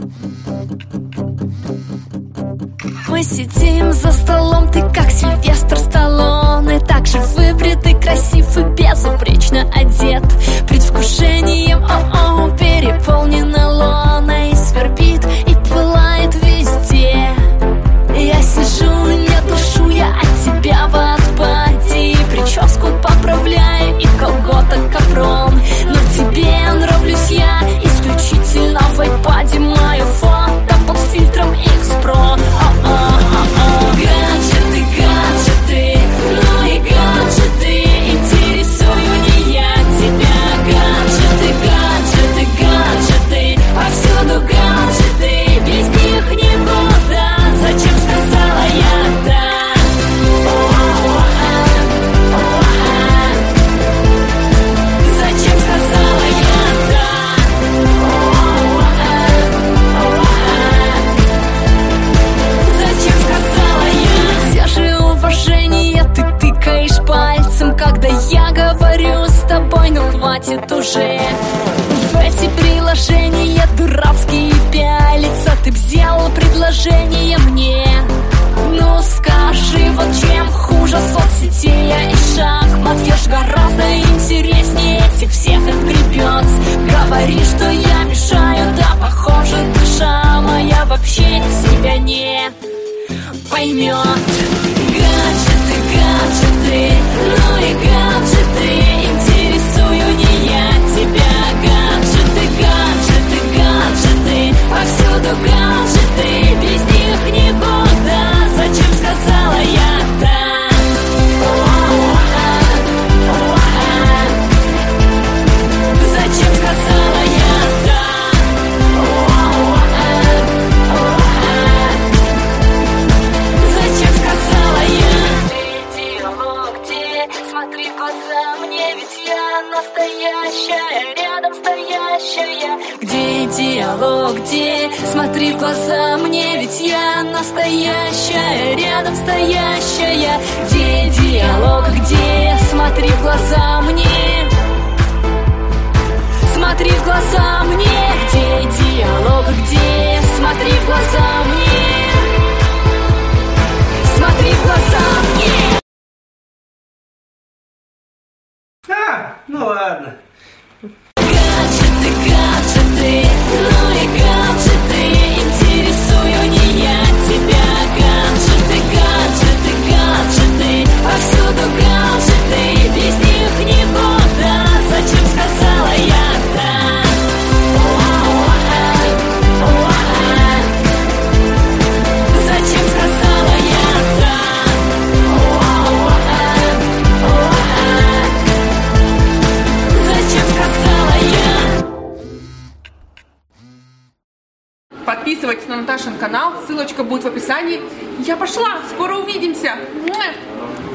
Мы сидим за столом, ты как Сильвестр Сталлоне, так же выбритый, красив и безупречно одет. Предвкушением, о-о, переполнена лона и свербит, и пылает везде. Я сижу, не душу, я от тебя в отпаде, прическу поправляю и колготок капрон. Но тебе нравлюсь я исключительно в айпаде, мое фото под фильтром X-Pro. Гаджеты, гаджеты, ну и гаджеты, интересую не я тебя. Гаджеты, гаджеты, гаджеты, повсюду гаджеты, без них никуда. Зачем сказала я да? Зачем сказала я да? Зачем сказала я? Все же уважение ты тыкаешь пальцем, когда я говорю с тобой, ну хватит уже. В эти приложения дурацкие пялиться, ты б сделал предложение мне. Ну скажи, вот чем хуже соцсетей и шахмат? Я ж гораздо интереснее этих всех отгребец. Говори, что я мешаю, да похоже, душа моя вообще тебя не поймет. Гаджеты, гаджеты, ну и гаджеты, интересую не я тебя. Гаджеты, гаджеты, гаджеты, повсюду гаджеты, без них никуда. Зачем сказала я да? Зачем сказала я да? Зачем сказала я? Где диалог, где? Смотри в глаза мне, ведь я настоящая, рядом стоящая. Где диалог, где? Смотри в глаза мне, ведь я настоящая, рядом стоящая. Где диалог, где? Смотри в глаза мне. Смотри в глаза мне. Где диалог, где? Смотри в глаза мне. Смотри в глаза мне. Ну ладно. Гаджеты, гаджеты, ну и гаджеты, интересую не я тебя. Гаджеты, гаджеты, гаджеты, повсюду гаджеты, без них никуда. Зачем сказала я да? Зачем сказала я да? Зачем сказала я? Подписывайтесь на Наташин канал, ссылочка будет в описании. Я пошла, скоро увидимся.